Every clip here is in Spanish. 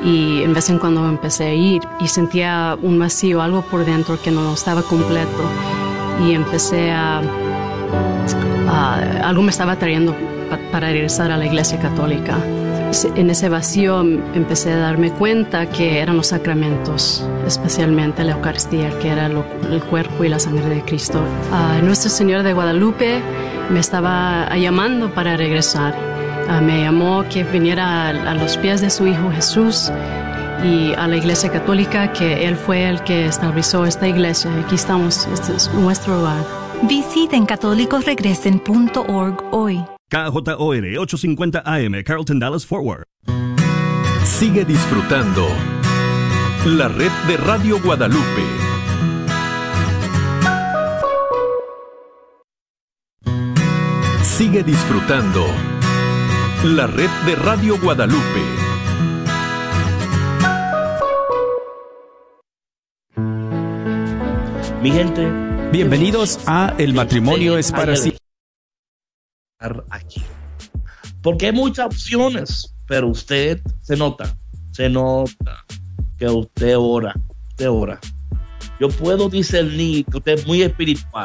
Y en vez en cuando empecé a ir y sentía un vacío, algo por dentro que no estaba completo. Y empecé algo me estaba trayendo para regresar a la Iglesia Católica. En ese vacío empecé a darme cuenta que eran los sacramentos, especialmente la Eucaristía, que era el cuerpo y la sangre de Cristo. Nuestra Señora de Guadalupe me estaba llamando para regresar. Me llamó que viniera a los pies de su Hijo Jesús y a la Iglesia Católica, que Él fue el que estableció esta iglesia. Aquí estamos, este es nuestro hogar. Visiten catolicosregresen.org hoy. KJOR 850 AM, Carlton, Dallas, Fort Worth. Sigue disfrutando la red de Radio Guadalupe. Sigue disfrutando la red de Radio Guadalupe. Mi gente, bienvenidos a El Matrimonio es para sí. Aquí. Porque hay muchas opciones, pero usted se nota que usted ora. Yo puedo discernir que usted es muy espiritual.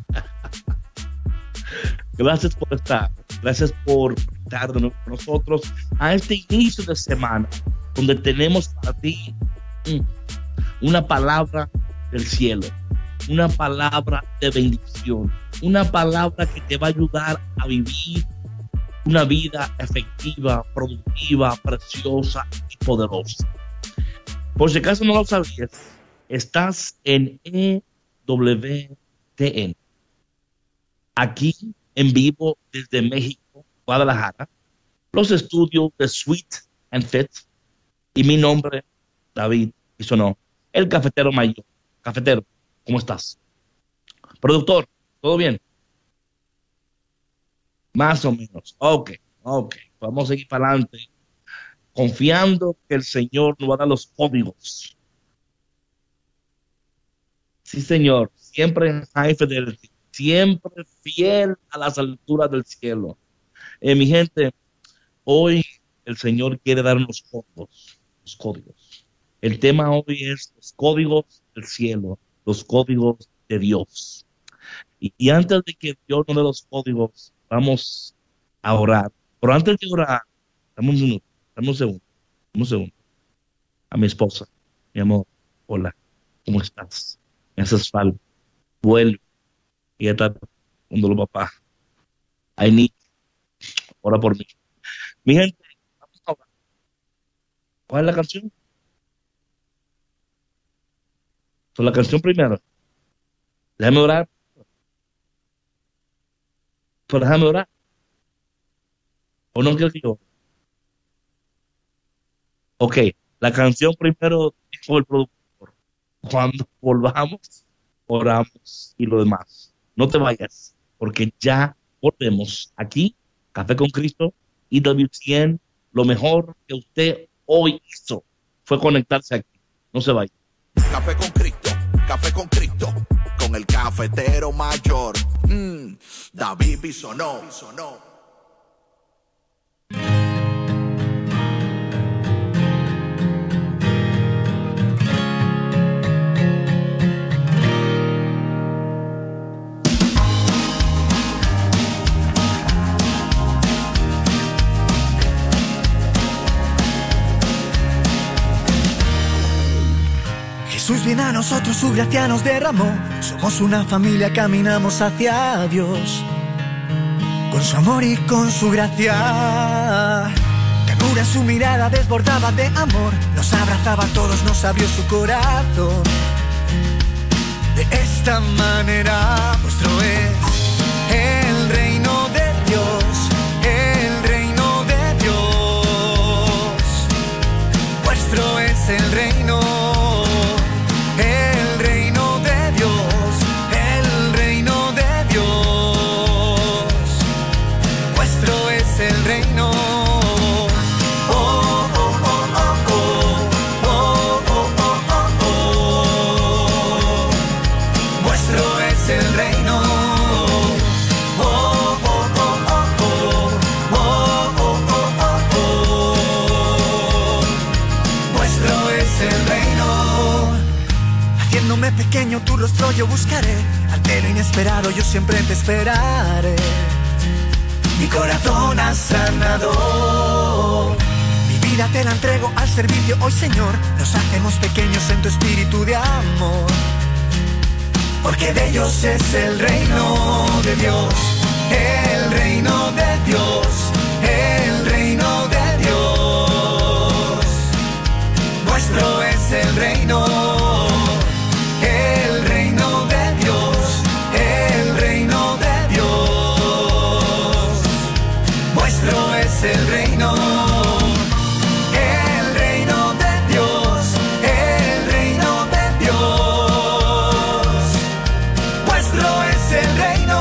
Gracias por estar con nosotros a este inicio de semana, donde tenemos para ti una palabra del cielo, una palabra de bendición, una palabra que te va a ayudar a vivir una vida efectiva, productiva, preciosa y poderosa. Por si acaso no lo sabías, estás en EWTN, aquí en vivo desde México, Guadalajara, los estudios de Sweet and Fit, y mi nombre, David Bisonó, el cafetero mayor. Cafetero, ¿cómo estás? Productor, ¿todo bien? Más o menos. Ok. Vamos a seguir para adelante, confiando que el Señor nos va a dar los códigos. Sí, Señor, siempre en high fidelity, siempre fiel a las alturas del cielo. Mi gente, hoy el Señor quiere darnos los códigos. El tema hoy es los códigos del cielo, los códigos de Dios. Y antes de que Dios nos dé los códigos, vamos a orar. Pero antes de orar, dame un minuto, dame un segundo. A mi esposa, mi amor, hola, ¿cómo estás? Me haces falta, vuelve. Y ya está con dolor, papá. I need, ora por mí. Mi gente, vamos a orar. ¿Cuál es la canción? La canción primero. Déjame orar. Pero déjame orar. ¿O no quiero que yo? Ok, la canción primero dijo el productor. Cuando volvamos, oramos y lo demás. No te vayas, porque ya volvemos aquí, Café con Cristo y WTN. Lo mejor que usted hoy hizo fue conectarse aquí. No se vaya. Café con Cristo, con el cafetero mayor, David Bisonó. Jesús viene a nosotros, su gracia nos derramó. Somos una familia, caminamos hacia Dios. Con su amor y con su gracia. Ternura en su mirada desbordaba de amor. Nos abrazaba a todos, nos abrió su corazón. De esta manera, nuestro es el reino de Dios. El reino de Dios. Vuestro es el reino. Sintiéndome pequeño, tu rostro yo buscaré. Altero inesperado, yo siempre te esperaré. Mi corazón has sanado. Mi vida te la entrego al servicio hoy, Señor. Nos hacemos pequeños en tu espíritu de amor. Porque de ellos es el reino de Dios. El reino de Dios. El reino de Dios. Nuestro es el reino. El reino de Dios. El reino de Dios. Nuestro es el reino. El reino de Dios. El reino de Dios. Nuestro es el reino.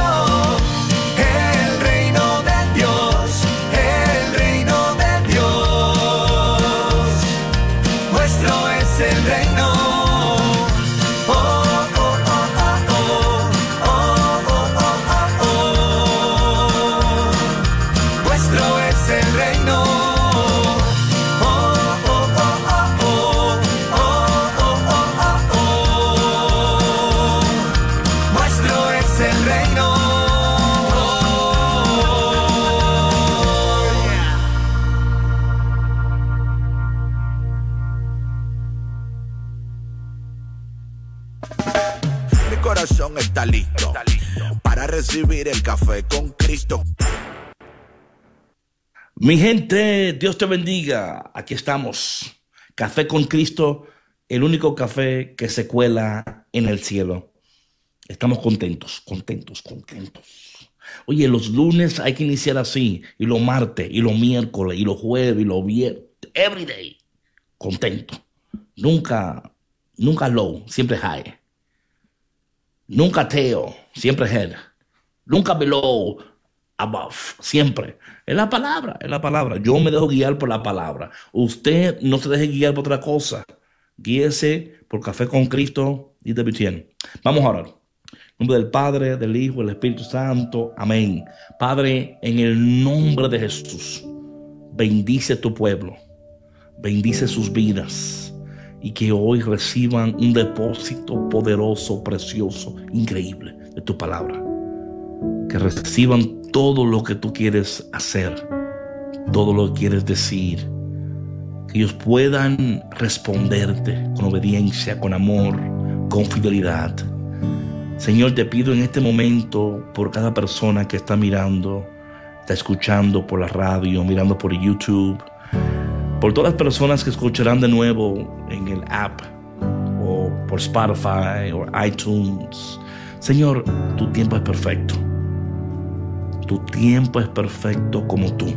El reino de Dios. El reino de Dios. Nuestro es el reino. Oh, oh, oh, oh, oh. Oh, oh, oh, oh, oh. Nuestro es el reino. Oh, oh, oh, oh, oh. Oh, oh, oh, oh, oh. Nuestro es el reino. Mi corazón está listo para recibir el café con Cristo. Mi gente, Dios te bendiga. Aquí estamos. Café con Cristo, el único café que se cuela en el cielo. Estamos contentos. Oye, los lunes hay que iniciar así, y los martes, y los miércoles, y los jueves, y los viernes. Every day. Contento. Nunca low, siempre high. Nunca tail, siempre head. Nunca below, above, siempre. Es la palabra. Yo me dejo guiar por la palabra. Usted no se deje guiar por otra cosa. Guíese por Café con Cristo y de Betien. Vamos a orar. En nombre del Padre, del Hijo, del Espíritu Santo. Amén. Padre, en el nombre de Jesús, bendice tu pueblo. Bendice sus vidas. Y que hoy reciban un depósito poderoso, precioso, increíble de tu palabra. Que reciban todo lo que tú quieres hacer, todo lo que quieres decir. Que ellos puedan responderte con obediencia, con amor, con fidelidad. Señor, te pido en este momento por cada persona que está mirando, está escuchando por la radio, mirando por YouTube, por todas las personas que escucharán de nuevo en el app o por Spotify o iTunes. Señor, tu tiempo es perfecto. Tu tiempo es perfecto como tú.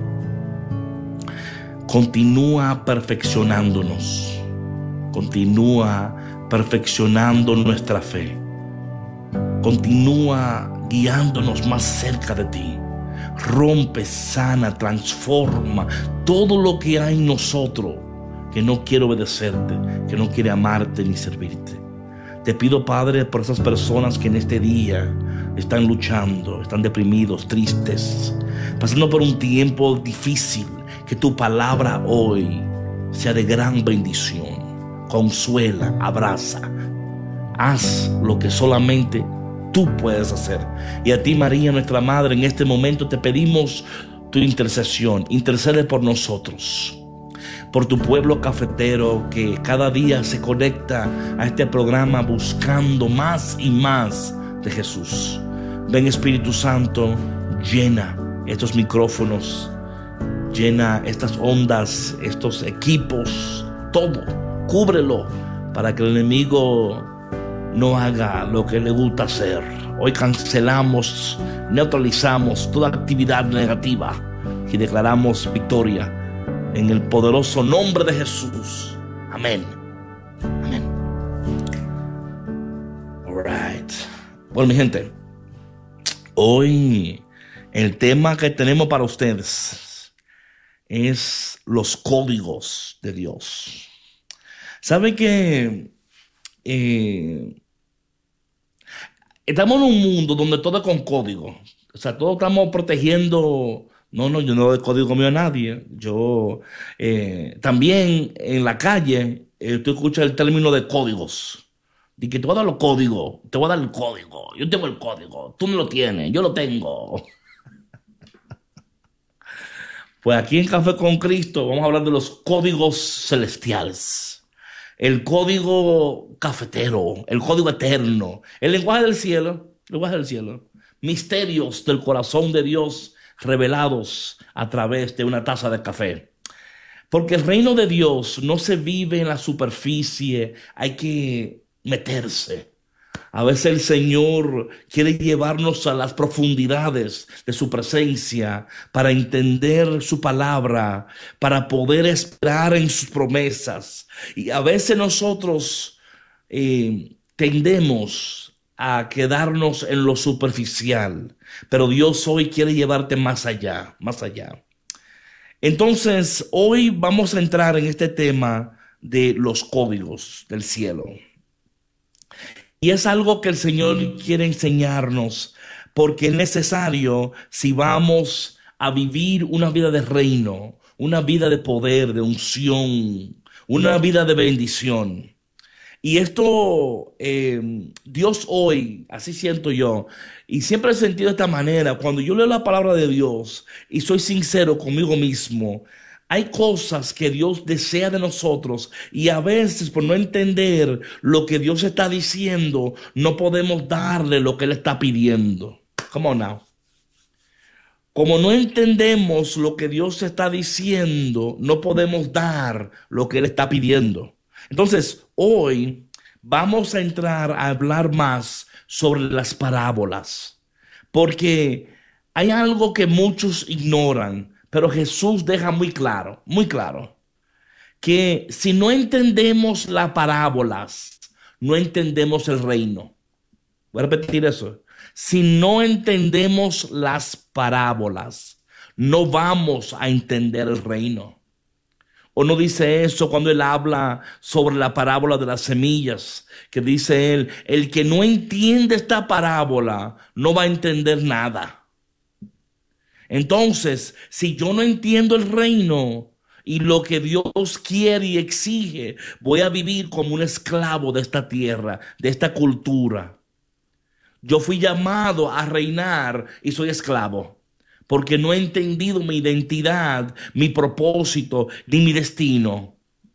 Continúa perfeccionándonos. Continúa perfeccionando nuestra fe. Continúa guiándonos más cerca de ti. Rompe, sana, transforma todo lo que hay en nosotros que no quiere obedecerte, que no quiere amarte ni servirte. Te pido, Padre, por esas personas que en este día están luchando, están deprimidos, tristes, pasando por un tiempo difícil, que tu palabra hoy sea de gran bendición. Consuela, abraza, haz lo que solamente tú puedes hacer. Y a ti, María, nuestra Madre, en este momento te pedimos tu intercesión. Intercede por nosotros, por tu pueblo cafetero que cada día se conecta a este programa buscando más y más de Jesús. Ven, Espíritu Santo, llena estos micrófonos, llena estas ondas, estos equipos, todo, cúbrelo para que el enemigo no haga lo que le gusta hacer. Hoy cancelamos, neutralizamos toda actividad negativa y declaramos victoria en el poderoso nombre de Jesús. Amén. Amén. All right. Bueno, mi gente, hoy el tema que tenemos para ustedes es los códigos de Dios. ¿Saben que estamos en un mundo donde todo es con código? O sea, todos estamos protegiendo. No, yo no doy código mío a nadie. Yo también en la calle tú escuchas el término de códigos. De que te voy a dar los códigos, te voy a dar el código. Yo tengo el código, tú no lo tienes, yo lo tengo. Pues aquí en Café con Cristo vamos a hablar de los códigos celestiales. El código cafetero, el código eterno, el lenguaje del cielo, el lenguaje del cielo. Misterios del corazón de Dios revelados a través de una taza de café. Porque el reino de Dios no se vive en la superficie, hay que meterse. A veces el Señor quiere llevarnos a las profundidades de su presencia para entender su palabra, para poder esperar en sus promesas. Y a veces nosotros tendemos a quedarnos en lo superficial, pero Dios hoy quiere llevarte más allá, más allá. Entonces, hoy vamos a entrar en este tema de los códigos del cielo. Y es algo que el Señor quiere enseñarnos, porque es necesario si vamos a vivir una vida de reino, una vida de poder, de unción, una vida de bendición. Y esto, Dios hoy, así siento yo, y siempre he sentido de esta manera, cuando yo leo la palabra de Dios y soy sincero conmigo mismo, hay cosas que Dios desea de nosotros y a veces por no entender lo que Dios está diciendo, no podemos darle lo que Él está pidiendo. Come on now. Como no entendemos lo que Dios está diciendo, no podemos dar lo que Él está pidiendo. Entonces, hoy vamos a entrar a hablar más sobre las parábolas, porque hay algo que muchos ignoran, pero Jesús deja muy claro, que si no entendemos las parábolas, no entendemos el reino. Voy a repetir eso. Si no entendemos las parábolas, no vamos a entender el reino. ¿O no dice eso cuando él habla sobre la parábola de las semillas? Que dice él, el que no entiende esta parábola no va a entender nada. Entonces, si yo no entiendo el reino y lo que Dios quiere y exige, voy a vivir como un esclavo de esta tierra, de esta cultura. Yo fui llamado a reinar y soy esclavo, porque no he entendido mi identidad, mi propósito, ni mi destino.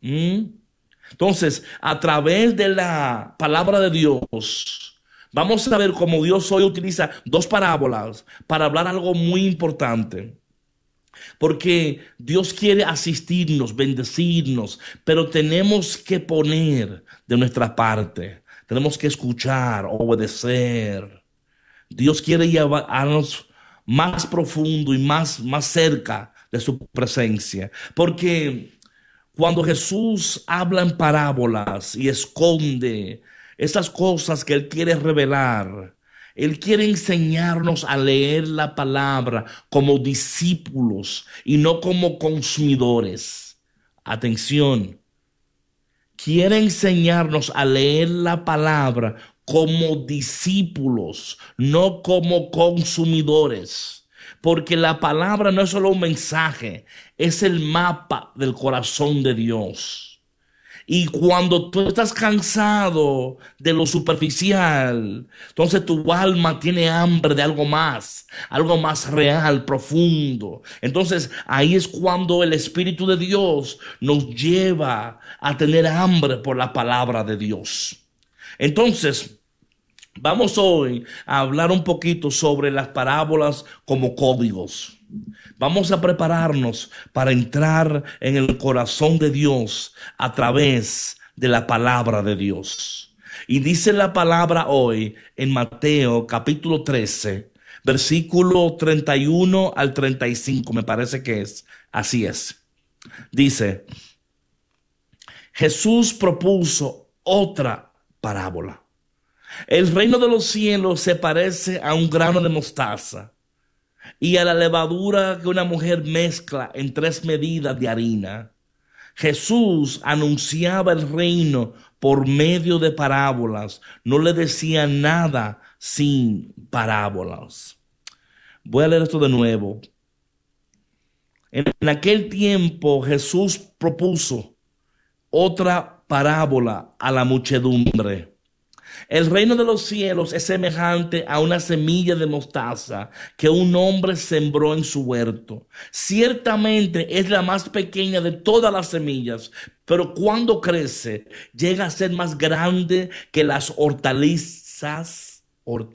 Entonces, a través de la palabra de Dios, vamos a ver cómo Dios hoy utiliza dos parábolas para hablar algo muy importante. Porque Dios quiere asistirnos, bendecirnos, pero tenemos que poner de nuestra parte. Tenemos que escuchar, obedecer. Dios quiere llevarnos más profundo y más cerca de su presencia. Porque cuando Jesús habla en parábolas y esconde esas cosas que Él quiere revelar, Él quiere enseñarnos a leer la palabra como discípulos y no como consumidores. Atención. Quiere enseñarnos a leer la palabra como discípulos, no como consumidores. Porque la palabra no es solo un mensaje, es el mapa del corazón de Dios. Y cuando tú estás cansado de lo superficial, entonces tu alma tiene hambre de algo más real, profundo. Entonces ahí es cuando el Espíritu de Dios nos lleva a tener hambre por la palabra de Dios. Entonces, vamos hoy a hablar un poquito sobre las parábolas como códigos. Vamos a prepararnos para entrar en el corazón de Dios a través de la palabra de Dios. Y dice la palabra hoy en Mateo capítulo 13, versículo 31 al 35, me parece que es. Así es. Dice, Jesús propuso otra parábola. El reino de los cielos se parece a un grano de mostaza y a la levadura que una mujer mezcla en 3 medidas de harina. Jesús anunciaba el reino por medio de parábolas. No le decía nada sin parábolas. Voy a leer esto de nuevo. En aquel tiempo Jesús propuso otra parábola a la muchedumbre. El reino de los cielos es semejante a una semilla de mostaza que un hombre sembró en su huerto. Ciertamente es la más pequeña de todas las semillas, pero cuando crece llega a ser más grande que las hortalizas.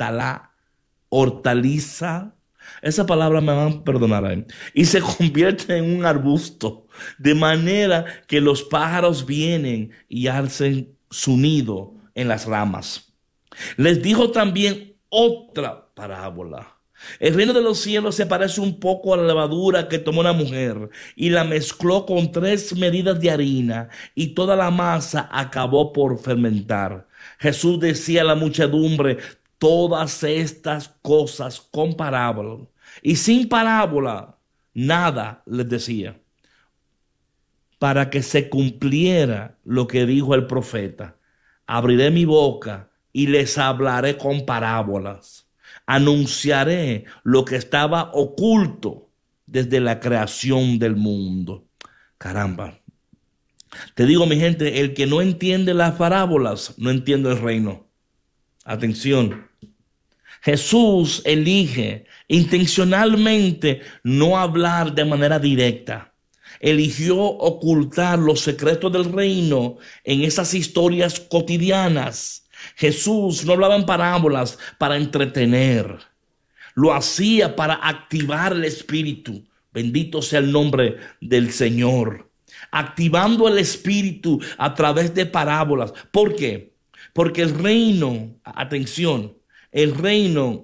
Hortaliza. Esa palabra me van a perdonar ahí. Y se convierte en un arbusto, de manera que los pájaros vienen y hacen su nido en las ramas. Les dijo también otra parábola. El reino de los cielos se parece un poco a la levadura que tomó una mujer y la mezcló con 3 medidas de harina, y toda la masa acabó por fermentar. Jesús decía a la muchedumbre todas estas cosas con parábola, y sin parábola nada les decía, para que se cumpliera lo que dijo el profeta: abriré mi boca y les hablaré con parábolas. Anunciaré lo que estaba oculto desde la creación del mundo. Caramba. Te digo, mi gente, el que no entiende las parábolas no entiende el reino. Atención. Jesús elige intencionalmente no hablar de manera directa. Eligió ocultar los secretos del reino en esas historias cotidianas. Jesús no hablaba en parábolas para entretener. Lo hacía para activar el espíritu. Bendito sea el nombre del Señor. Activando el espíritu a través de parábolas. ¿Por qué? Porque el reino, atención, el reino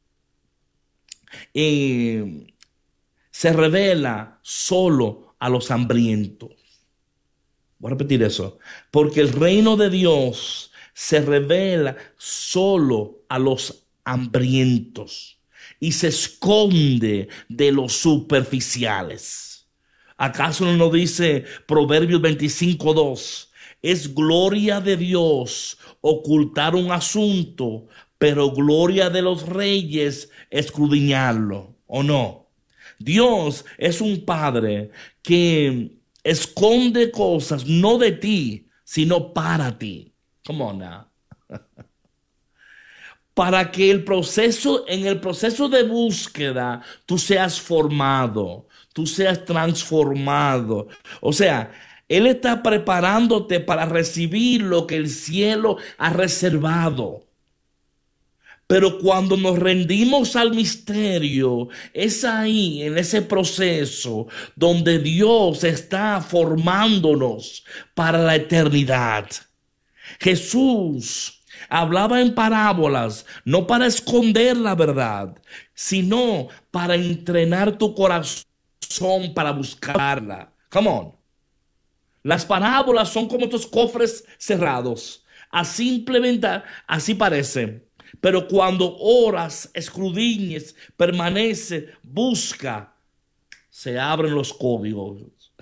se revela solo a los hambrientos. Voy a repetir eso. Porque el reino de Dios se revela solo a los hambrientos y se esconde de los superficiales. ¿Acaso no nos dice Proverbios 25:2? Es gloria de Dios ocultar un asunto, pero gloria de los reyes escudriñarlo, ¿o no? Dios es un Padre que esconde cosas no de ti, sino para ti. Come on now. Para que en el proceso de búsqueda tú seas formado, tú seas transformado. O sea, Él está preparándote para recibir lo que el cielo ha reservado. Pero cuando nos rendimos al misterio, es ahí, en ese proceso, donde Dios está formándonos para la eternidad. Jesús hablaba en parábolas, no para esconder la verdad, sino para entrenar tu corazón para buscarla. Come on. Las parábolas son como estos cofres cerrados. Así parece. Pero cuando oras, escudriñes, permanece, busca, se abren los códigos.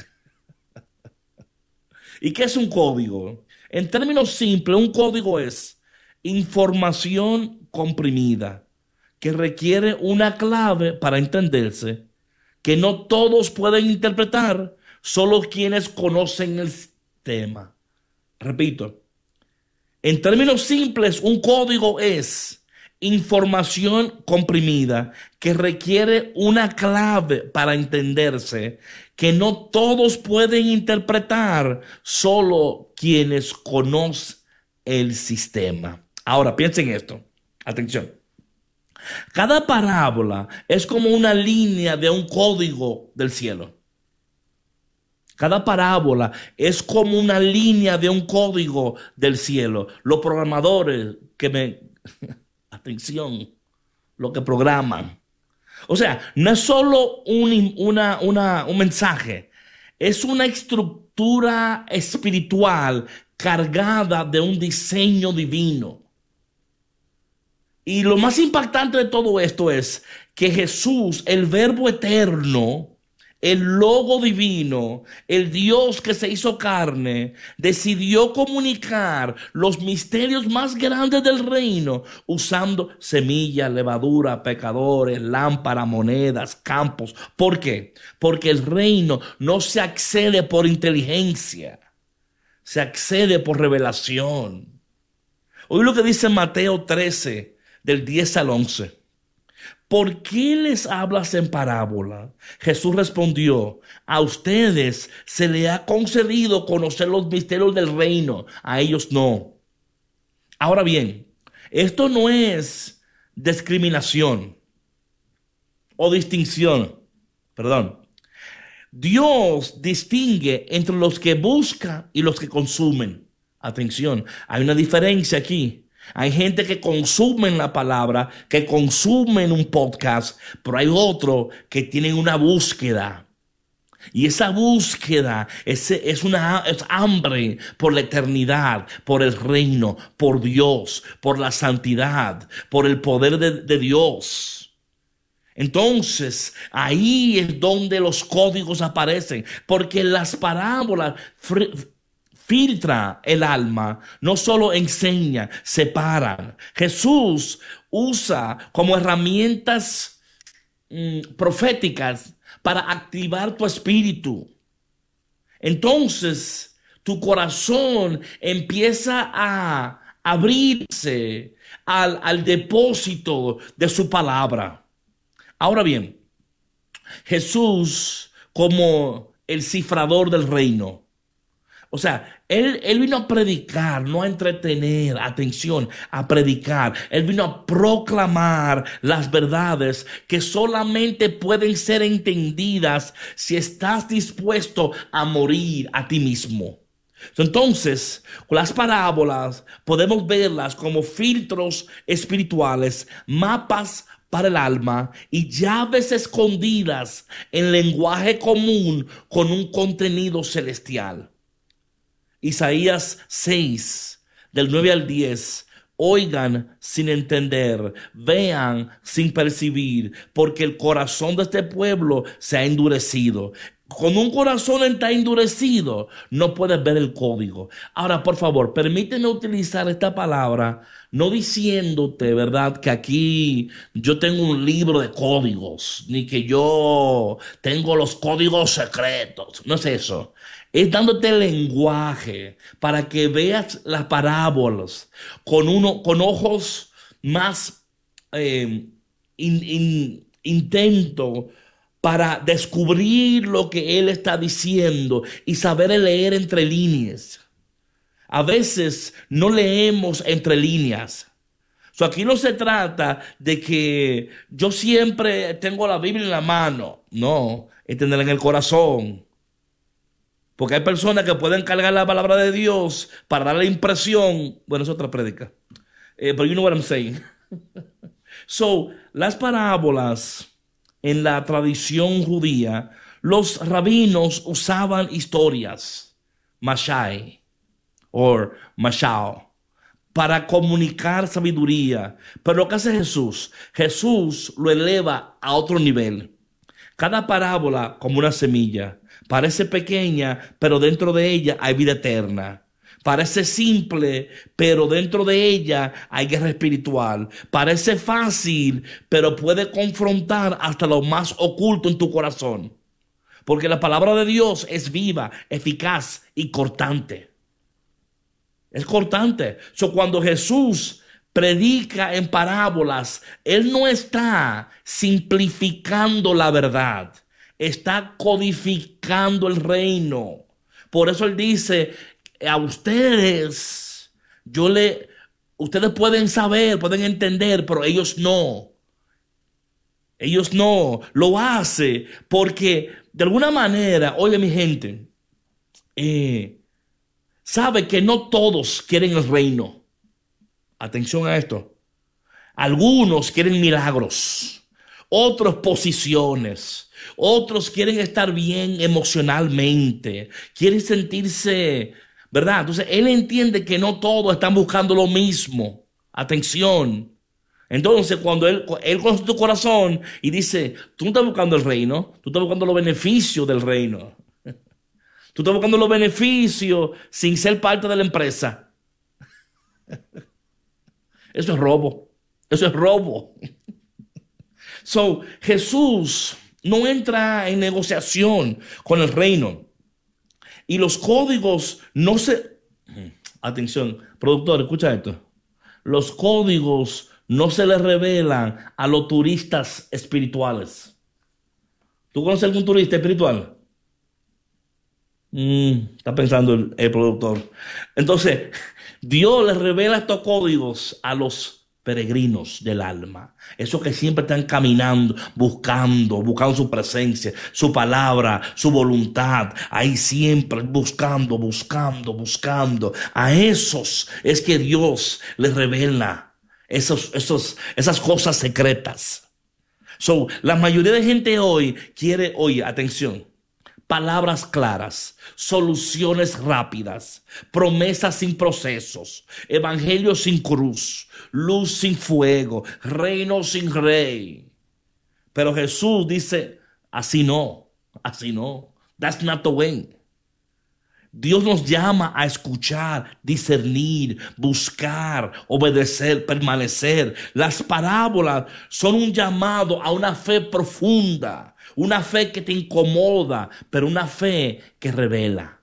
¿Y qué es un código? En términos simples, un código es información comprimida que requiere una clave para entenderse, que no todos pueden interpretar, solo quienes conocen el tema. Repito. En términos simples, un código es información comprimida que requiere una clave para entenderse, que no todos pueden interpretar, solo quienes conocen el sistema. Ahora, piensen esto. Atención. Cada parábola es como una línea de un código del cielo. Cada parábola es como una línea de un código del cielo. Los programadores atención, lo que programan. O sea, no es solo un mensaje. Es una estructura espiritual cargada de un diseño divino. Y lo más impactante de todo esto es que Jesús, el Verbo eterno, el Logo divino, el Dios que se hizo carne, decidió comunicar los misterios más grandes del reino usando semillas, levadura, pecadores, lámparas, monedas, campos. ¿Por qué? Porque el reino no se accede por inteligencia, se accede por revelación. Oye lo que dice Mateo 13, del 10 al 11. ¿Por qué les hablas en parábola? Jesús respondió, a ustedes se les ha concedido conocer los misterios del reino, a ellos no. Ahora bien, esto no es discriminación o distinción, perdón. Dios distingue entre los que buscan y los que consumen. Atención, hay una diferencia aquí. Hay gente que consume la palabra, que consumen un podcast, pero hay otros que tienen una búsqueda. Y esa búsqueda es hambre por la eternidad, por el reino, por Dios, por la santidad, por el poder de Dios. Entonces, ahí es donde los códigos aparecen, porque las parábolas filtra el alma, no solo enseña, separan. Jesús usa como herramientas proféticas para activar tu espíritu. Entonces, tu corazón empieza a abrirse al depósito de su palabra. Ahora bien, Jesús como el cifrador del reino. O sea, él vino a predicar, no a entretener, atención, a predicar. Él vino a proclamar las verdades que solamente pueden ser entendidas si estás dispuesto a morir a ti mismo. Entonces, con las parábolas podemos verlas como filtros espirituales, mapas para el alma y llaves escondidas en lenguaje común con un contenido celestial. Isaías 6, del 9 al 10. Oigan sin entender, vean sin percibir, porque el corazón de este pueblo se ha endurecido. Con un corazón está endurecido, no puedes ver el código. Ahora, por favor, permíteme utilizar esta palabra, no diciéndote, ¿verdad?, que aquí yo tengo un libro de códigos, ni que yo tengo los códigos secretos. No es eso. Es dándote el lenguaje para que veas las parábolas con ojos más intento para descubrir lo que él está diciendo y saber leer entre líneas. A veces no leemos entre líneas. Aquí no se trata de que yo siempre tengo la Biblia en la mano. No, es tenerla en el corazón. Porque hay personas que pueden cargar la palabra de Dios para dar la impresión. Bueno, es otra prédica. But you know what I'm saying. Las parábolas en la tradición judía, los rabinos usaban historias, mashai, o mashal, para comunicar sabiduría. Pero lo que hace Jesús lo eleva a otro nivel. Cada parábola como una semilla. Parece pequeña, pero dentro de ella hay vida eterna. Parece simple, pero dentro de ella hay guerra espiritual. Parece fácil, pero puede confrontar hasta lo más oculto en tu corazón. Porque la palabra de Dios es viva, eficaz y cortante. Es cortante. Cuando Jesús predica en parábolas, Él no está simplificando la verdad. Está codificando el reino. Por eso Él dice, a ustedes, ustedes pueden saber, pueden entender, pero ellos no. Ellos no. Lo hace porque de alguna manera, oye mi gente, sabe que no todos quieren el reino. Atención a esto. Algunos quieren milagros, otros posiciones, otros quieren estar bien emocionalmente, quieren sentirse, ¿verdad? Entonces, él entiende que no todos están buscando lo mismo. Atención. Entonces, cuando él conoce tu corazón y dice, tú no estás buscando el reino, tú estás buscando los beneficios del reino. Tú estás buscando los beneficios sin ser parte de la empresa. Eso es robo. Eso es robo. Jesús no entra en negociación con el reino. Y los códigos no se... Atención, productor, escucha esto. los códigos no se les revelan a los turistas espirituales. ¿Tú conoces algún turista espiritual? Está pensando el productor. Entonces, Dios les revela estos códigos a los peregrinos del alma. Esos que siempre están caminando, buscando su presencia, su palabra, su voluntad. Ahí siempre buscando. A esos es que Dios les revela esas cosas secretas. La mayoría de gente hoy quiere, atención, palabras claras, soluciones rápidas, promesas sin procesos, evangelio sin cruz, luz sin fuego, reino sin rey. Pero Jesús dice, así no. That's not the way. Dios nos llama a escuchar, discernir, buscar, obedecer, permanecer. Las parábolas son un llamado a una fe profunda, una fe que te incomoda, pero una fe que revela.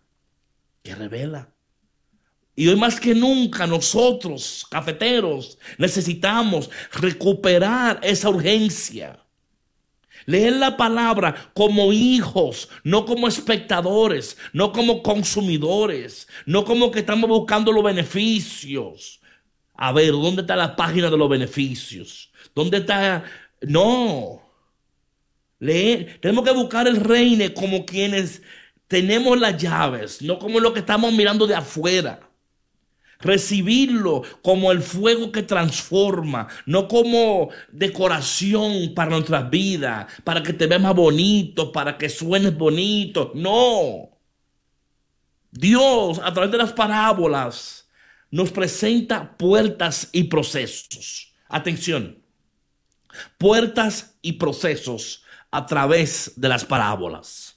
Y hoy más que nunca nosotros, cafeteros, necesitamos recuperar esa urgencia. Leer la palabra como hijos, no como espectadores, no como consumidores, no como que estamos buscando los beneficios. A ver, ¿dónde está la página de los beneficios? ¿Dónde está? No. Leer, tenemos que buscar el reino como quienes tenemos las llaves, no como lo que estamos mirando de afuera. Recibirlo como el fuego que transforma, no como decoración para nuestras vidas, para que te veas más bonito, para que suenes bonito. No. Dios, a través de las parábolas, nos presenta puertas y procesos. Atención. Puertas y procesos a través de las parábolas.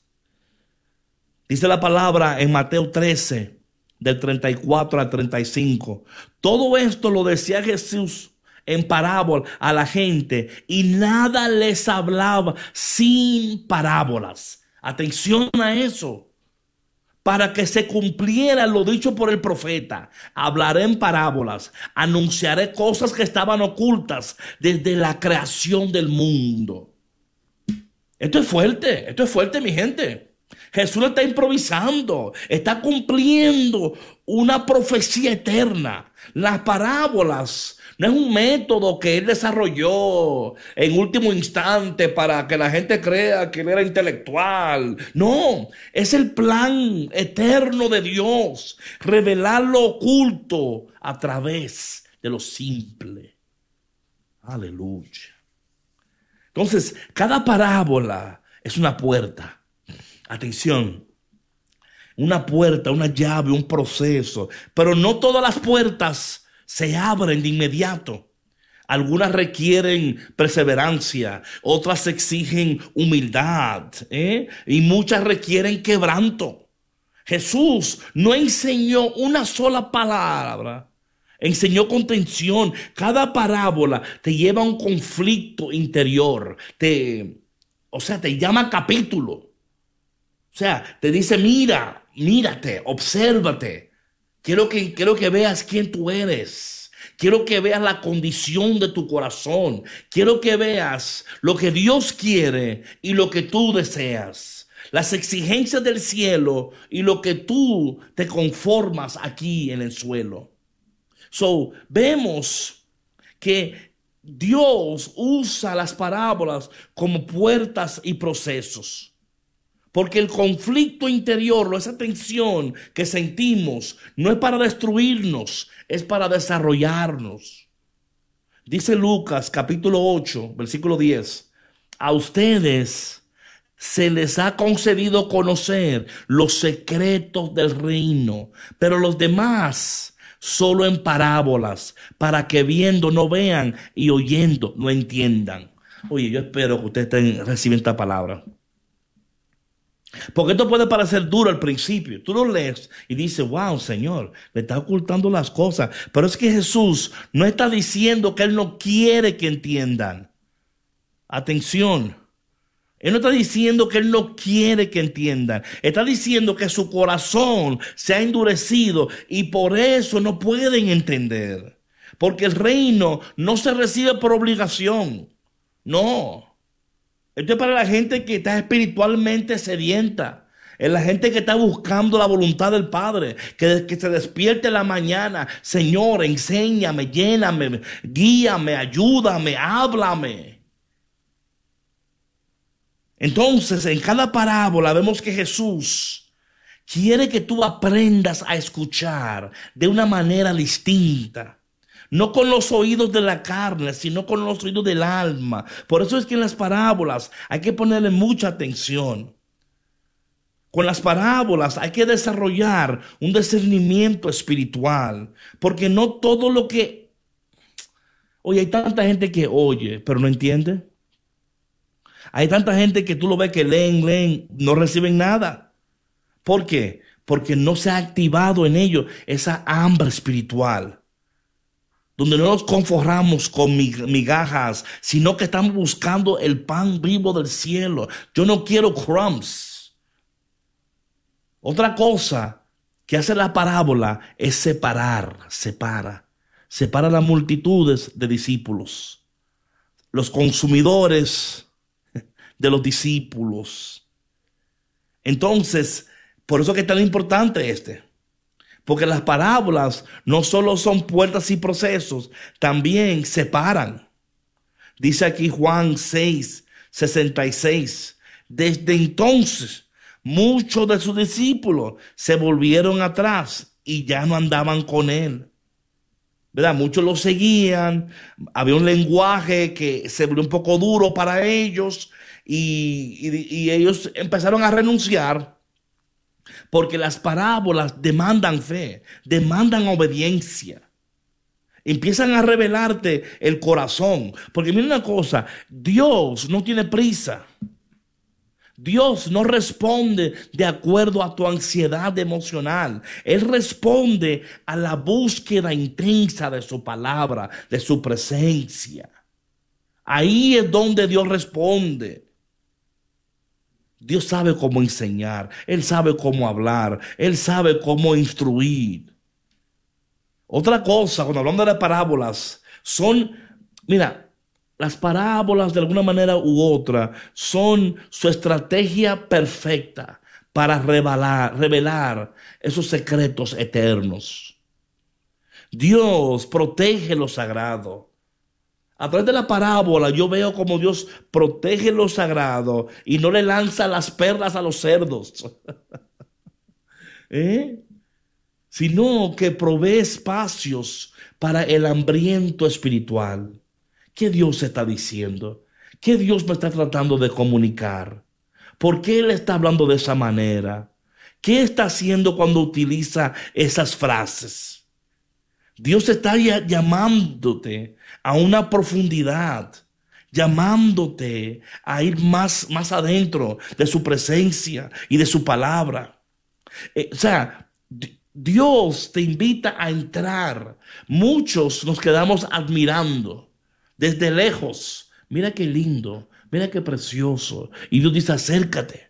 Dice la palabra en Mateo 13, del 34 al 35. Todo esto lo decía Jesús en parábola a la gente y nada les hablaba sin parábolas. Atención a eso. Para que se cumpliera lo dicho por el profeta. Hablaré en parábolas, anunciaré cosas que estaban ocultas desde la creación del mundo. Esto es fuerte, mi gente. Jesús no está improvisando, está cumpliendo una profecía eterna. Las parábolas no es un método que él desarrolló en último instante para que la gente crea que él era intelectual. No, es el plan eterno de Dios, revelar lo oculto a través de lo simple. Aleluya. Entonces, cada parábola es una puerta. Atención, una puerta, una llave, un proceso, pero no todas las puertas se abren de inmediato. Algunas requieren perseverancia, otras exigen humildad, y muchas requieren quebranto. Jesús no enseñó una sola palabra, enseñó contención. Cada parábola te lleva a un conflicto interior, te llama capítulo. O sea, te dice, mírate, obsérvate. Quiero que veas quién tú eres. Quiero que veas la condición de tu corazón. Quiero que veas lo que Dios quiere y lo que tú deseas. Las exigencias del cielo y lo que tú te conformas aquí en el suelo. Vemos que Dios usa las parábolas como puertas y procesos. Porque el conflicto interior, esa tensión que sentimos, no es para destruirnos, es para desarrollarnos. Dice Lucas capítulo 8, versículo 10. A ustedes se les ha concedido conocer los secretos del reino, pero los demás solo en parábolas, para que viendo no vean y oyendo no entiendan. Oye, yo espero que ustedes reciban esta palabra. Porque esto puede parecer duro al principio. Tú lo lees y dices, wow, Señor, le está ocultando las cosas. Pero es que Jesús no está diciendo que Él no quiere que entiendan. Atención. Él no está diciendo que Él no quiere que entiendan. Está diciendo que su corazón se ha endurecido y por eso no pueden entender. Porque el reino no se recibe por obligación. No. Esto es para la gente que está espiritualmente sedienta. Es la gente que está buscando la voluntad del Padre. Que se despierte en la mañana. Señor, enséñame, lléname, guíame, ayúdame, háblame. Entonces, en cada parábola vemos que Jesús quiere que tú aprendas a escuchar de una manera distinta. No con los oídos de la carne, sino con los oídos del alma. Por eso es que en las parábolas hay que ponerle mucha atención. Con las parábolas hay que desarrollar un discernimiento espiritual. Porque no todo lo que... Oye, hay tanta gente que oye, pero no entiende. Hay tanta gente que tú lo ves que leen, no reciben nada. ¿Por qué? Porque no se ha activado en ellos esa hambre espiritual. Donde no nos conformamos con migajas, sino que estamos buscando el pan vivo del cielo. Yo no quiero crumbs. Otra cosa que hace la parábola es separa las multitudes de discípulos, los consumidores de los discípulos. Entonces, por eso que es tan importante porque las parábolas no solo son puertas y procesos, también separan. Dice aquí Juan 6:66. Desde entonces, muchos de sus discípulos se volvieron atrás y ya no andaban con él. ¿Verdad? Muchos lo seguían. Había un lenguaje que se volvió un poco duro para ellos y ellos empezaron a renunciar. Porque las parábolas demandan fe, demandan obediencia. Empiezan a revelarte el corazón. Porque mira una cosa, Dios no tiene prisa. Dios no responde de acuerdo a tu ansiedad emocional. Él responde a la búsqueda intensa de su palabra, de su presencia. Ahí es donde Dios responde. Dios sabe cómo enseñar, Él sabe cómo hablar, Él sabe cómo instruir. Otra cosa, cuando hablamos de parábolas, las parábolas de alguna manera u otra son su estrategia perfecta para revelar esos secretos eternos. Dios protege lo sagrado. A través de la parábola yo veo como Dios protege lo sagrado y no le lanza las perlas a los cerdos. Sino que provee espacios para el hambriento espiritual. ¿Qué Dios está diciendo? ¿Qué Dios me está tratando de comunicar? ¿Por qué Él está hablando de esa manera? ¿Qué está haciendo cuando utiliza esas frases? Dios está llamándote a una profundidad, llamándote a ir más adentro de su presencia y de su palabra. Dios te invita a entrar. Muchos nos quedamos admirando desde lejos. Mira qué lindo, mira qué precioso. Y Dios dice, acércate.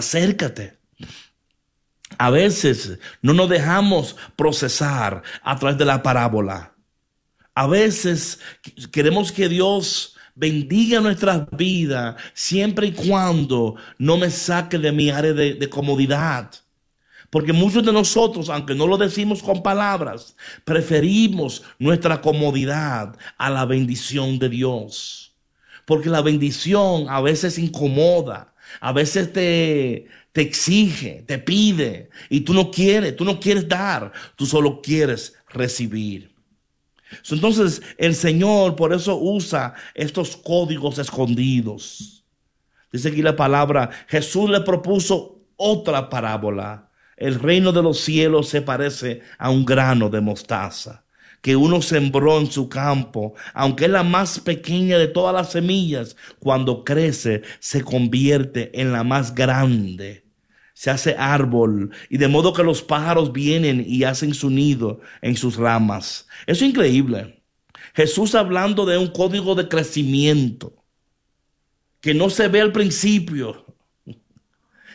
A veces no nos dejamos procesar a través de la parábola. A veces queremos que Dios bendiga nuestras vidas siempre y cuando no me saque de mi área de comodidad. Porque muchos de nosotros, aunque no lo decimos con palabras, preferimos nuestra comodidad a la bendición de Dios. Porque la bendición a veces incomoda, a veces te exige, te pide, y tú no quieres dar, tú solo quieres recibir. Entonces el Señor por eso usa estos códigos escondidos. Dice aquí la palabra, Jesús le propuso otra parábola. El reino de los cielos se parece a un grano de mostaza que uno sembró en su campo. Aunque es la más pequeña de todas las semillas, cuando crece se convierte en la más grande. Se hace árbol, y de modo que los pájaros vienen y hacen su nido en sus ramas. Eso es increíble. Jesús hablando de un código de crecimiento que no se ve al principio.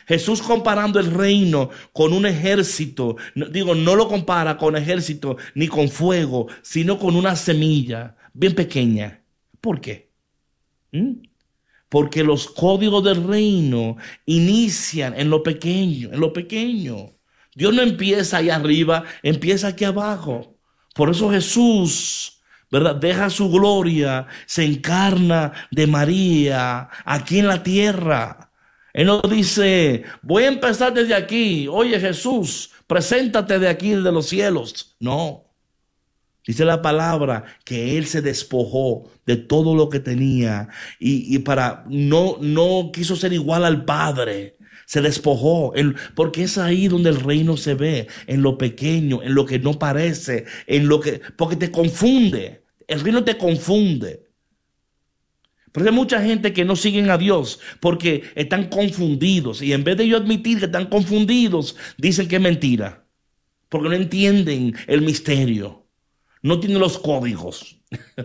Jesús comparando el reino con un ejército, no lo compara con ejército ni con fuego, sino con una semilla bien pequeña. ¿Por qué? Porque los códigos del reino inician en lo pequeño, en lo pequeño. Dios no empieza ahí arriba, empieza aquí abajo. Por eso Jesús, ¿verdad?, deja su gloria, se encarna de María aquí en la tierra. Él no dice, voy a empezar desde aquí. Oye, Jesús, preséntate de aquí, de los cielos. No. Dice la palabra que Él se despojó de todo lo que tenía y para no quiso ser igual al Padre. Se despojó, porque es ahí donde el reino se ve, en lo pequeño, en lo que no parece, porque te confunde. El reino te confunde. Pero hay mucha gente que no siguen a Dios porque están confundidos. Y en vez de ellos admitir que están confundidos, dicen que es mentira. Porque no entienden el misterio. No tienen los códigos.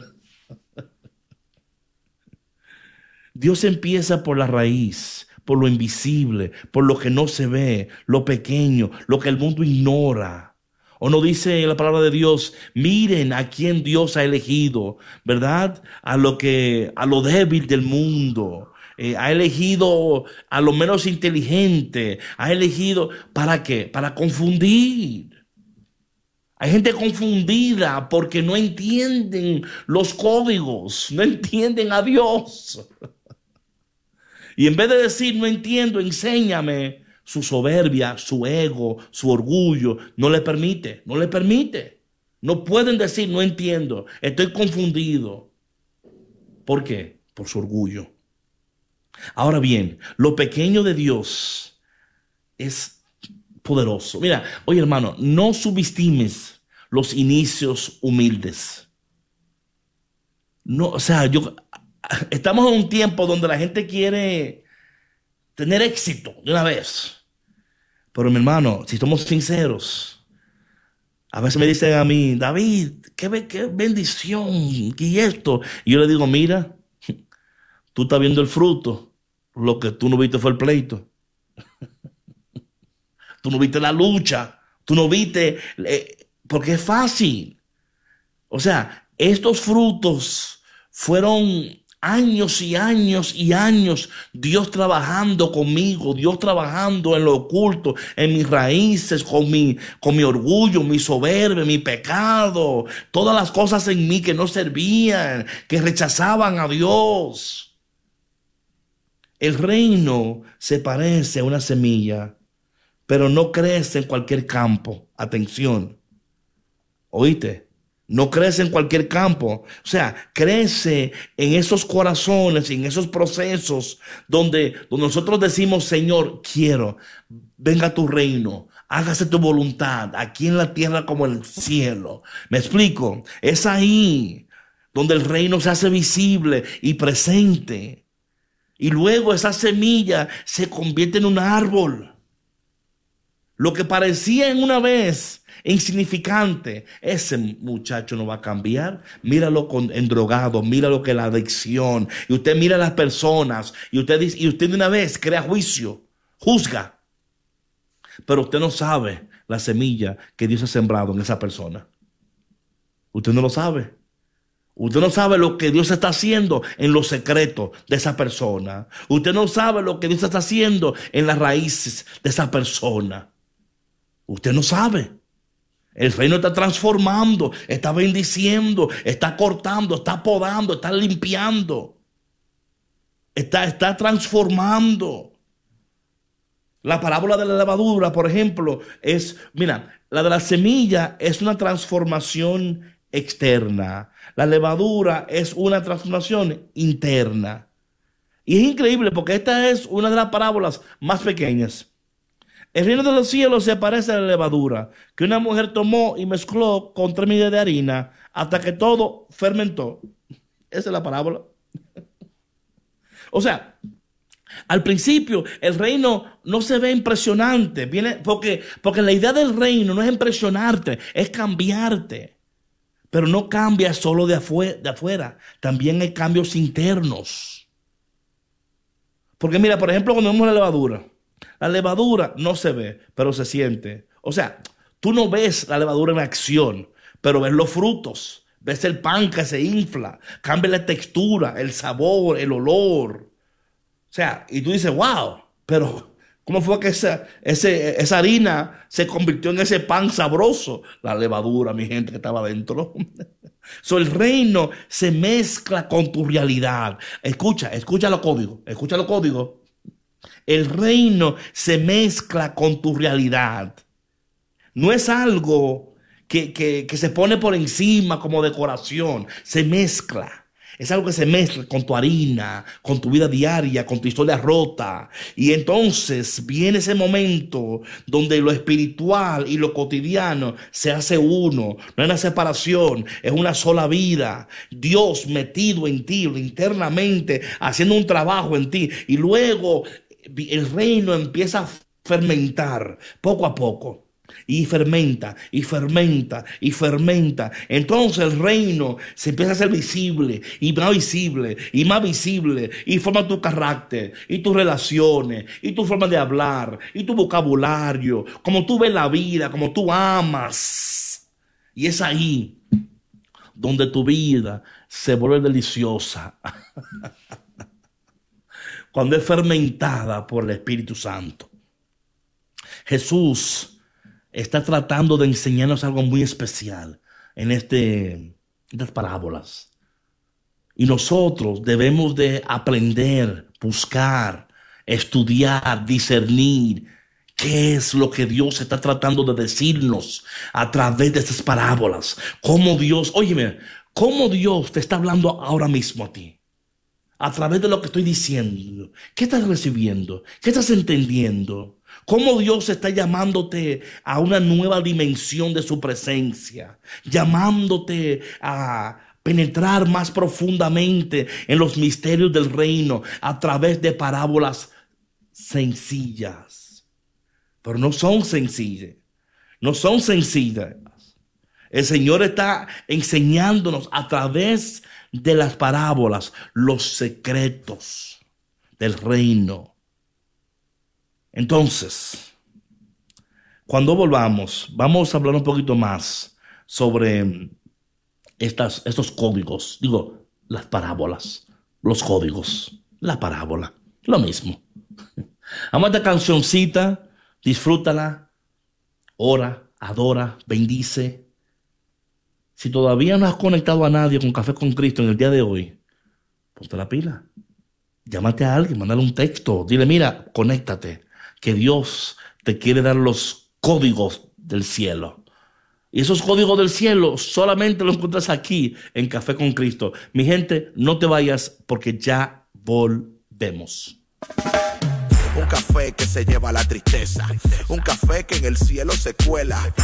Dios empieza por la raíz, por lo invisible, por lo que no se ve, lo pequeño, lo que el mundo ignora. ¿O no dice la palabra de Dios? Miren a quién Dios ha elegido, ¿verdad? A lo débil del mundo. Ha elegido a lo menos inteligente. Ha elegido, ¿para qué? Para confundir. Hay gente confundida porque no entienden los códigos, no entienden a Dios. Y en vez de decir, no entiendo, enséñame, su soberbia, su ego, su orgullo, no le permite. No pueden decir, no entiendo, estoy confundido. ¿Por qué? Por su orgullo. Ahora bien, lo pequeño de Dios es poderoso. Mira, oye hermano, no subestimes los inicios humildes. No, estamos en un tiempo donde la gente quiere tener éxito de una vez. Pero mi hermano, si somos sinceros, a veces me dicen a mí, David, qué bendición, y esto. Y yo le digo, mira, tú estás viendo el fruto. Lo que tú no viste fue el pleito. Tú no viste la lucha. Tú no viste, porque es fácil. O sea, estos frutos fueron años y años y años, Dios trabajando conmigo, Dios trabajando en lo oculto, en mis raíces, con mi orgullo, mi soberbia, mi pecado, todas las cosas en mí que no servían, que rechazaban a Dios. El reino se parece a una semilla, pero no crece en cualquier campo. Atención, ¿oíste? No crece en cualquier campo. O sea, crece en esos corazones, en esos procesos donde nosotros decimos, Señor, quiero, venga tu reino, hágase tu voluntad, aquí en la tierra como en el cielo. ¿Me explico? Es ahí donde el reino se hace visible y presente. Y luego esa semilla se convierte en un árbol. Lo que parecía en una vez insignificante, ese muchacho no va a cambiar. Míralo endrogado, míralo que la adicción, y usted mira a las personas y usted de una vez crea juicio, juzga, pero usted no sabe la semilla que Dios ha sembrado en esa persona. Usted no lo sabe. Usted no sabe lo que Dios está haciendo en los secretos de esa persona. Usted no sabe lo que Dios está haciendo en las raíces de esa persona. Usted no sabe. El reino está transformando, está bendiciendo, está cortando, está podando, está limpiando, está transformando. La parábola de la levadura, por ejemplo, la de la semilla es una transformación externa. La levadura es una transformación interna. Y es increíble porque esta es una de las parábolas más pequeñas. El reino de los cielos se parece a la levadura que una mujer tomó y mezcló con 3 medidas de harina hasta que todo fermentó. Esa es la parábola. O sea, al principio el reino no se ve impresionante, porque la idea del reino no es impresionarte, es cambiarte. Pero no cambia solo de afuera, también hay cambios internos. Porque mira, por ejemplo, cuando vemos la levadura, La levadura no se ve, pero se siente. O sea, tú no ves la levadura en acción, pero ves los frutos. Ves el pan que se infla, cambia la textura, el sabor, el olor. O sea, y tú dices, wow, pero ¿cómo fue que esa harina se convirtió en ese pan sabroso? La levadura, mi gente, que estaba dentro. So, el reino se mezcla con tu realidad. Escucha los códigos. El reino se mezcla con tu realidad. No es algo que se pone por encima como decoración. Se mezcla. Es algo que se mezcla con tu harina, con tu vida diaria, con tu historia rota. Y entonces viene ese momento donde lo espiritual y lo cotidiano se hace uno. No hay una separación, es una sola vida. Dios metido en ti internamente, haciendo un trabajo en ti. Y luego el reino empieza a fermentar poco a poco. Y fermenta. Entonces el reino se empieza a hacer visible y más visible y más visible, y forma tu carácter y tus relaciones y tu forma de hablar y tu vocabulario, como tú ves la vida, como tú amas. Y es ahí donde tu vida se vuelve deliciosa. Cuando es fermentada por el Espíritu Santo. Jesús está tratando de enseñarnos algo muy especial en estas parábolas. Y nosotros debemos de aprender, buscar, estudiar, discernir qué es lo que Dios está tratando de decirnos a través de estas parábolas. Cómo Dios te está hablando ahora mismo a ti. A través de lo que estoy diciendo. ¿Qué estás recibiendo? ¿Qué estás entendiendo? Cómo Dios está llamándote a una nueva dimensión de su presencia, llamándote a penetrar más profundamente en los misterios del reino a través de parábolas sencillas. Pero no son sencillas. El Señor está enseñándonos a través de las parábolas los secretos del reino. Entonces, cuando volvamos, vamos a hablar un poquito más sobre estos códigos. Digo, las parábolas, los códigos, la parábola, lo mismo. Vamos a esta cancioncita, disfrútala, ora, adora, bendice. Si todavía no has conectado a nadie con Café con Cristo en el día de hoy, ponte la pila. Llámate a alguien, mándale un texto, dile, mira, conéctate. Que Dios te quiere dar los códigos del cielo. Y esos códigos del cielo solamente los encuentras aquí en Café con Cristo. Mi gente, no te vayas porque ya volvemos. Un café que se lleva la tristeza. Un café que en el cielo se cuela.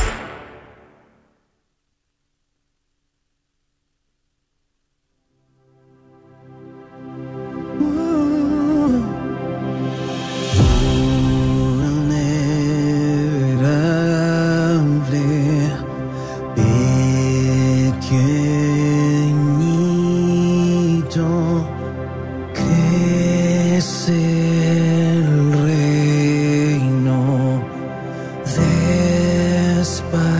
El reino despacio.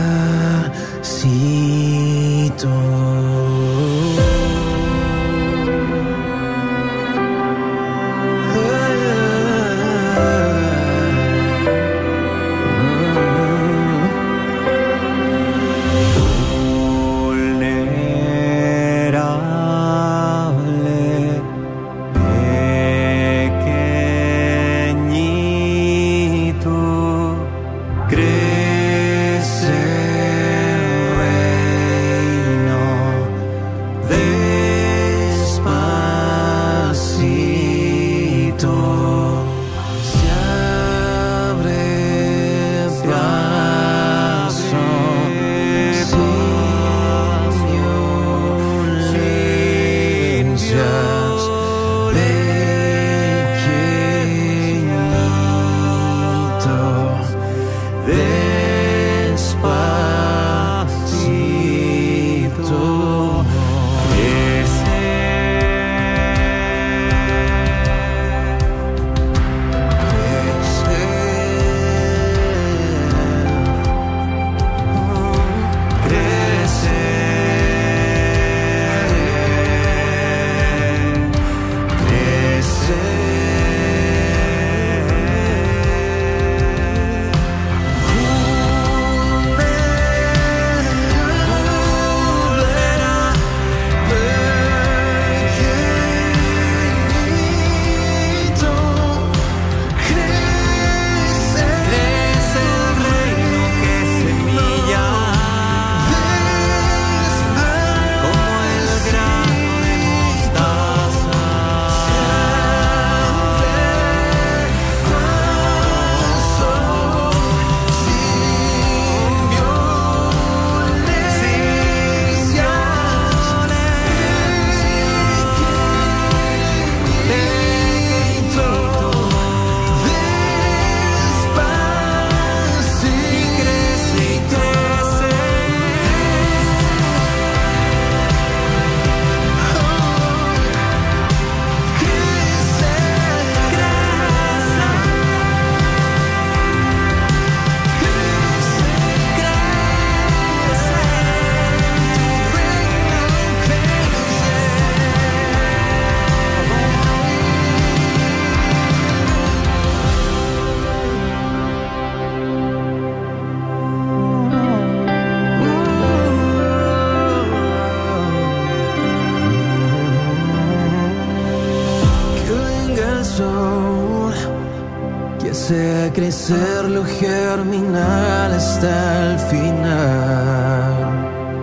hacerlo germinar hasta el final.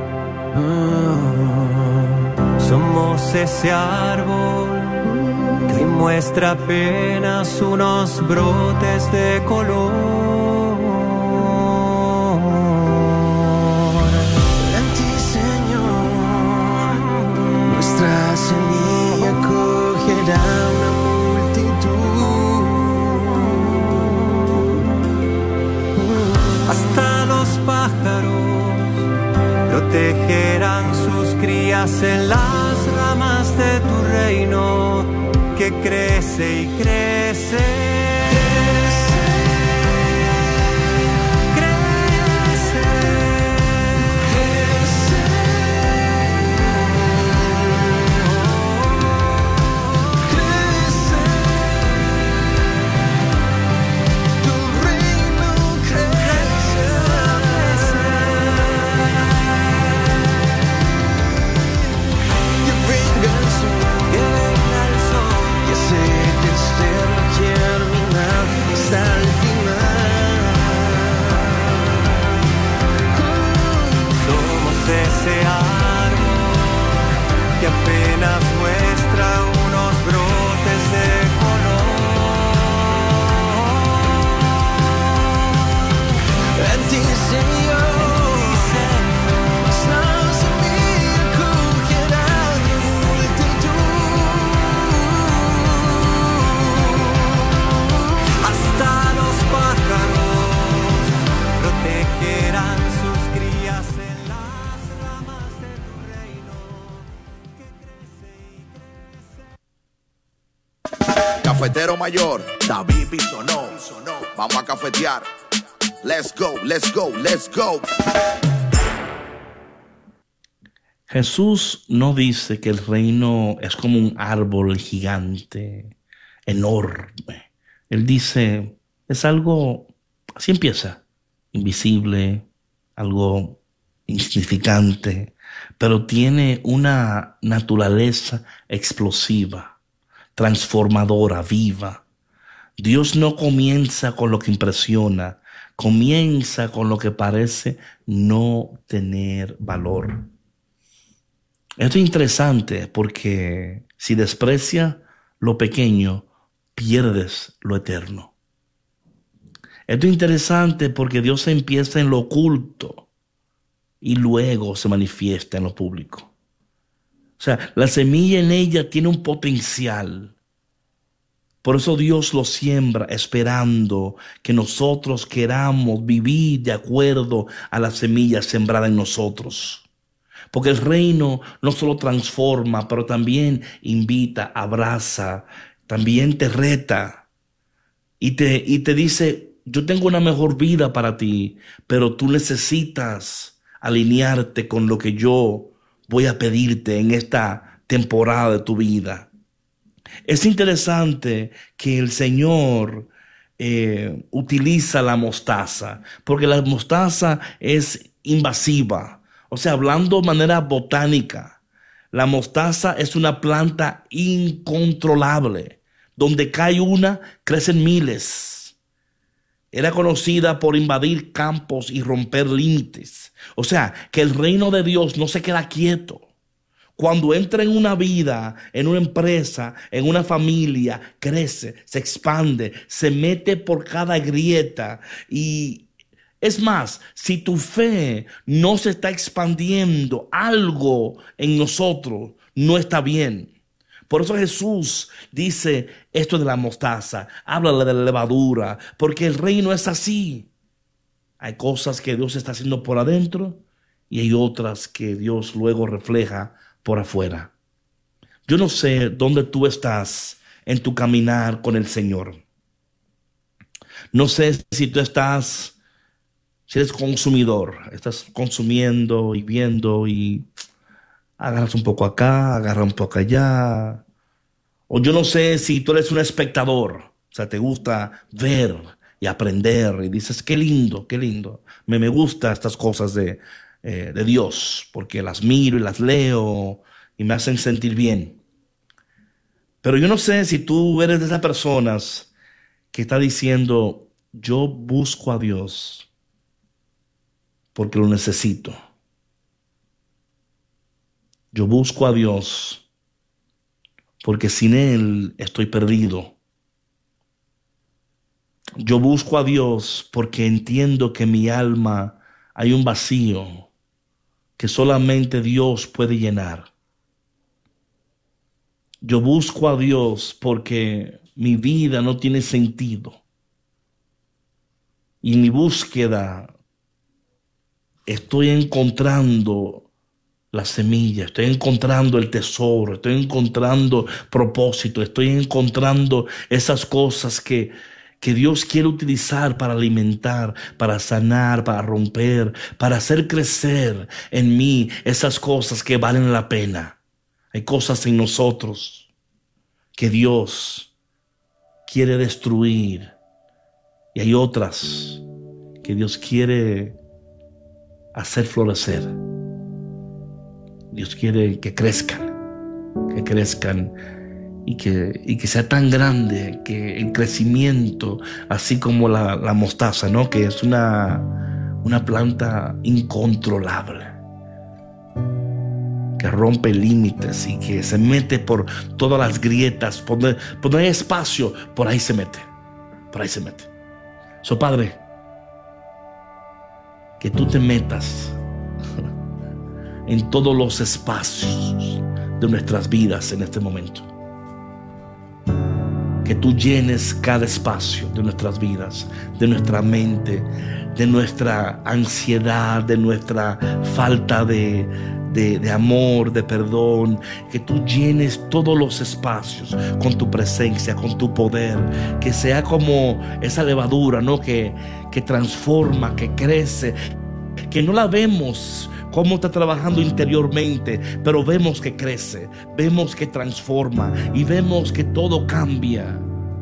Somos ese árbol que muestra apenas unos brotes de color. En ti, Señor, nuestra semilla cogerá una multitud. Hasta los pájaros protegerán sus crías en las ramas de tu reino, que crece y crece. Ese árbol que apenas muestra unos brotes de color. En ti, Señor, nuestra semilla cogerá una multitud. Hasta los pájaros protegerán sus crías en Cafetero mayor, David Bisonó. Vamos a cafetear. Let's go, let's go, let's go. Jesús no dice que el reino es como un árbol gigante, enorme. Él dice, es algo, así empieza, invisible, algo insignificante, pero tiene una naturaleza explosiva, transformadora, viva. Dios no comienza con lo que impresiona, comienza con lo que parece no tener valor. Esto es interesante porque si desprecia lo pequeño, pierdes lo eterno. Esto es interesante porque Dios empieza en lo oculto y luego se manifiesta en lo público. O sea, la semilla en ella tiene un potencial. Por eso Dios lo siembra esperando que nosotros queramos vivir de acuerdo a la semilla sembrada en nosotros. Porque el reino no solo transforma, pero también invita, abraza, también te reta y te dice, yo tengo una mejor vida para ti, pero tú necesitas alinearte con lo que yo voy a pedirte en esta temporada de tu vida. Es interesante que el Señor utiliza la mostaza, porque la mostaza es invasiva. O sea, hablando de manera botánica, la mostaza es una planta incontrolable. Donde cae una, crecen miles. Era conocida por invadir campos y romper límites. O sea, que el reino de Dios no se queda quieto. Cuando entra en una vida, en una empresa, en una familia, crece, se expande, se mete por cada grieta. Y es más, si tu fe no se está expandiendo, algo en nosotros no está bien. Por eso Jesús dice esto de la mostaza, háblale de la levadura, porque el reino es así. Hay cosas que Dios está haciendo por adentro y hay otras que Dios luego refleja por afuera. Yo no sé dónde tú estás en tu caminar con el Señor. No sé si tú estás, si eres consumidor, estás consumiendo y viendo y agarras un poco acá, agarras un poco allá. O yo no sé si tú eres un espectador, o sea, te gusta ver y aprender y dices, qué lindo, me gustan estas cosas de Dios, porque las miro y las leo y me hacen sentir bien. Pero yo no sé si tú eres de esas personas que está diciendo, yo busco a Dios porque lo necesito. Yo busco a Dios porque sin Él estoy perdido. Yo busco a Dios porque entiendo que en mi alma hay un vacío que solamente Dios puede llenar. Yo busco a Dios porque mi vida no tiene sentido. Y en mi búsqueda estoy encontrando la semilla, estoy encontrando el tesoro, estoy encontrando propósito, estoy encontrando esas cosas que Dios quiere utilizar para alimentar, para sanar, para romper, para hacer crecer en mí esas cosas que valen la pena. Hay cosas en nosotros que Dios quiere destruir y hay otras que Dios quiere hacer florecer. Dios quiere que crezcan y que sea tan grande que el crecimiento, así como la mostaza, ¿no? Que es una planta incontrolable, que rompe límites y que se mete por todas las grietas, por donde hay espacio, por ahí se mete. So, Padre, que tú te metas en todos los espacios de nuestras vidas en este momento. Que tú llenes cada espacio de nuestras vidas, de nuestra mente, de nuestra ansiedad, de nuestra falta de amor, de perdón. Que tú llenes todos los espacios con tu presencia, con tu poder. Que sea como esa levadura, ¿no? Que transforma, que crece, que no la vemos cómo está trabajando interiormente, pero vemos que crece, vemos que transforma y vemos que todo cambia.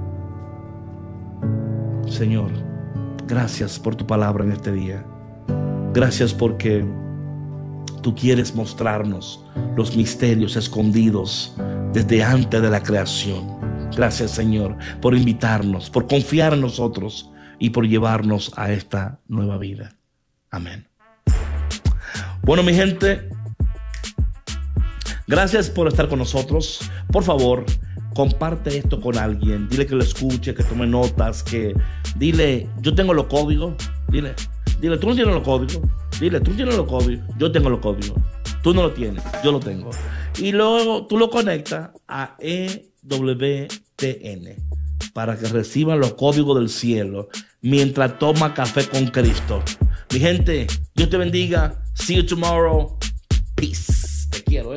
Señor, gracias por tu palabra en este día. Gracias porque tú quieres mostrarnos los misterios escondidos desde antes de la creación. Gracias, Señor, por invitarnos, por confiar en nosotros y por llevarnos a esta nueva vida. Amén. Bueno, mi gente, gracias por estar con nosotros. Por favor, comparte esto con alguien. Dile que lo escuche, que tome notas, dile, yo tengo los códigos. Dile, tú no tienes los códigos. Dile, tú tienes los códigos. Yo tengo los códigos. Tú no lo tienes, yo lo tengo. Y luego tú lo conectas a EWTN para que reciban los códigos del cielo mientras toma café con Cristo. Mi gente, Dios te bendiga. See you tomorrow. Peace. Te quiero,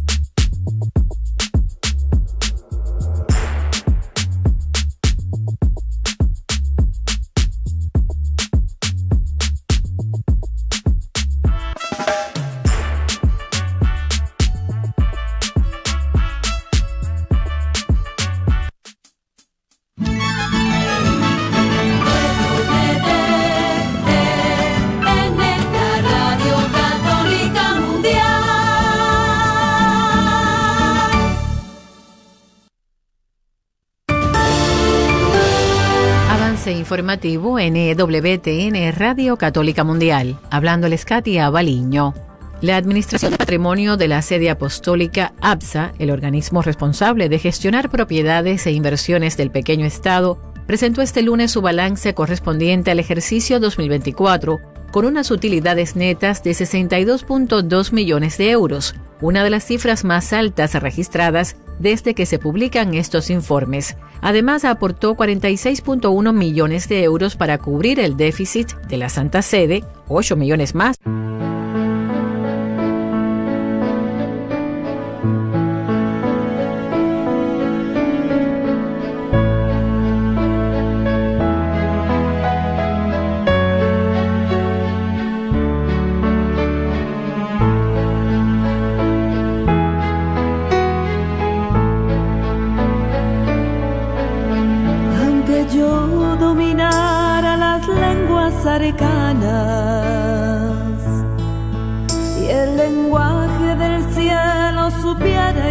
Informativo en EWTN Radio Católica Mundial. Hablándoles Katia Baliño. La Administración de Patrimonio de la Sede Apostólica, APSA, el organismo responsable de gestionar propiedades e inversiones del pequeño Estado, presentó este lunes su balance correspondiente al ejercicio 2024, con unas utilidades netas de 62.2 millones de euros, una de las cifras más altas registradas desde que se publican estos informes. Además, aportó 46.1 millones de euros para cubrir el déficit de la Santa Sede, 8 millones más. Y el lenguaje del cielo supiera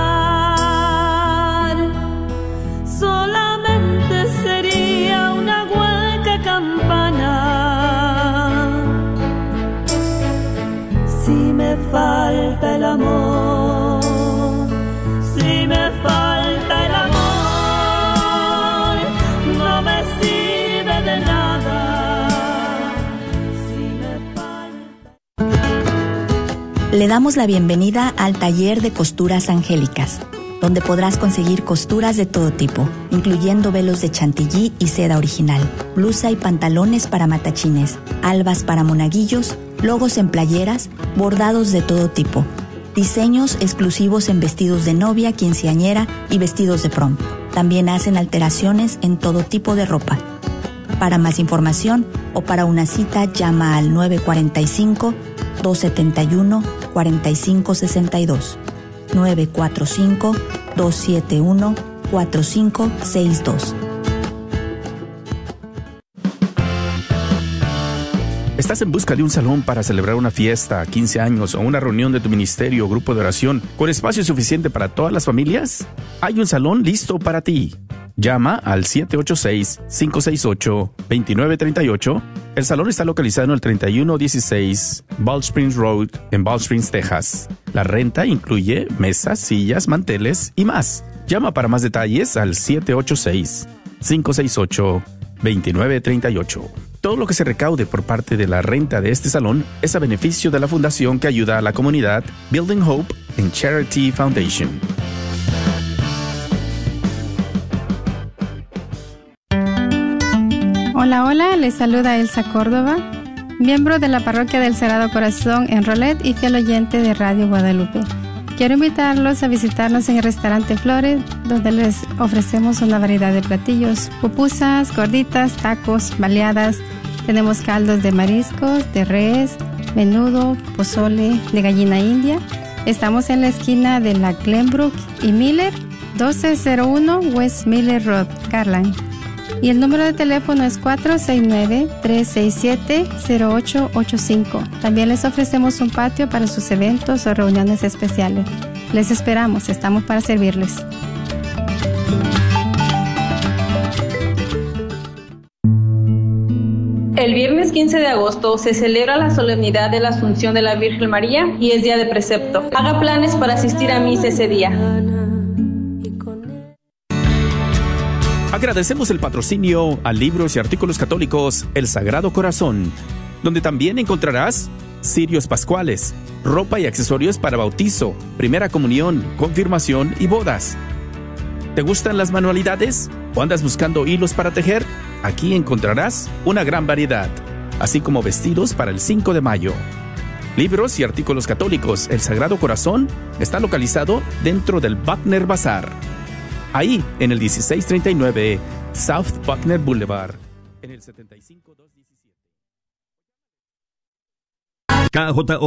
expresar, solamente sería una campana. Si me falta el amor, si me falta el amor, no me sirve de nada. Si me falta... Le damos la bienvenida al taller de costuras angélicas, donde podrás conseguir costuras de todo tipo, incluyendo velos de chantilly y seda original, blusa y pantalones para matachines, albas para monaguillos, logos en playeras, bordados de todo tipo, diseños exclusivos en vestidos de novia, quinceañera y vestidos de prom. También hacen alteraciones en todo tipo de ropa. Para más información o para una cita, llama al 945-271-4562. 945-271-4562. ¿Estás en busca de un salón para celebrar una fiesta, 15 años o una reunión de tu ministerio o grupo de oración con espacio suficiente para todas las familias? Hay un salón listo para ti. Llama al 786-568-2938. El salón está localizado en el 3116 Bald Springs Road en Bald Springs, Texas. La renta incluye mesas, sillas, manteles y más. Llama para más detalles al 786-568-2938. Todo lo que se recaude por parte de la renta de este salón es a beneficio de la fundación que ayuda a la comunidad Building Hope and Charity Foundation. Hola, hola, les saluda Elsa Córdoba, miembro de la Parroquia del Sagrado Corazón en Rolette y fiel oyente de Radio Guadalupe. Quiero invitarlos a visitarnos en el restaurante Flores, donde les ofrecemos una variedad de platillos, pupusas, gorditas, tacos, baleadas. Tenemos caldos de mariscos, de res, menudo, pozole, de gallina india. Estamos en la esquina de la Glenbrook y Miller, 1201 West Miller Road, Garland. Y el número de teléfono es 469-367-0885. También les ofrecemos un patio para sus eventos o reuniones especiales. Les esperamos, estamos para servirles. El viernes 15 de agosto se celebra la solemnidad de la Asunción de la Virgen María y es día de precepto. Haga planes para asistir a misa ese día. Agradecemos el patrocinio a libros y artículos católicos El Sagrado Corazón, donde también encontrarás cirios pascuales, ropa y accesorios para bautizo, primera comunión, confirmación y bodas. ¿Te gustan las manualidades o andas buscando hilos para tejer? Aquí encontrarás una gran variedad, así como vestidos para el 5 de mayo. Libros y artículos católicos El Sagrado Corazón está localizado dentro del Buckner Bazaar. Ahí, en el 1639 South Buckner Boulevard, en el 75217. KJO